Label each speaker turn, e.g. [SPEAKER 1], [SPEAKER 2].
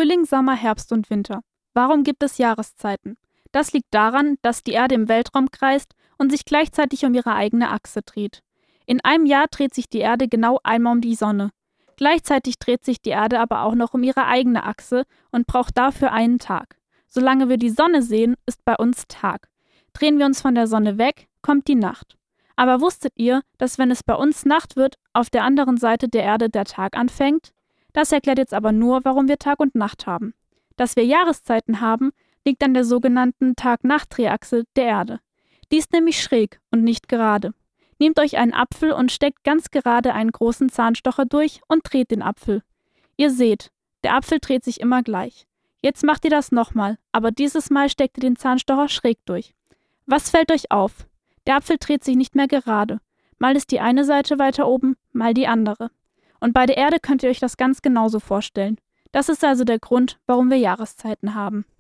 [SPEAKER 1] Frühling, Sommer, Herbst und Winter. Warum gibt es Jahreszeiten? Das liegt daran, dass die Erde im Weltraum kreist und sich gleichzeitig um ihre eigene Achse dreht. In einem Jahr dreht sich die Erde genau einmal um die Sonne. Gleichzeitig dreht sich die Erde aber auch noch um ihre eigene Achse und braucht dafür einen Tag. Solange wir die Sonne sehen, ist bei uns Tag. Drehen wir uns von der Sonne weg, kommt die Nacht. Aber wusstet ihr, dass wenn es bei uns Nacht wird, auf der anderen Seite der Erde der Tag anfängt? Das erklärt jetzt aber nur, warum wir Tag und Nacht haben. Dass wir Jahreszeiten haben, liegt an der sogenannten Tag-Nacht-Drehachse der Erde. Die ist nämlich schräg und nicht gerade. Nehmt euch einen Apfel und steckt ganz gerade einen großen Zahnstocher durch und dreht den Apfel. Ihr seht, der Apfel dreht sich immer gleich. Jetzt macht ihr das nochmal, aber dieses Mal steckt ihr den Zahnstocher schräg durch. Was fällt euch auf? Der Apfel dreht sich nicht mehr gerade. Mal ist die eine Seite weiter oben, mal die andere. Und bei der Erde könnt ihr euch das ganz genauso vorstellen. Das ist also der Grund, warum wir Jahreszeiten haben.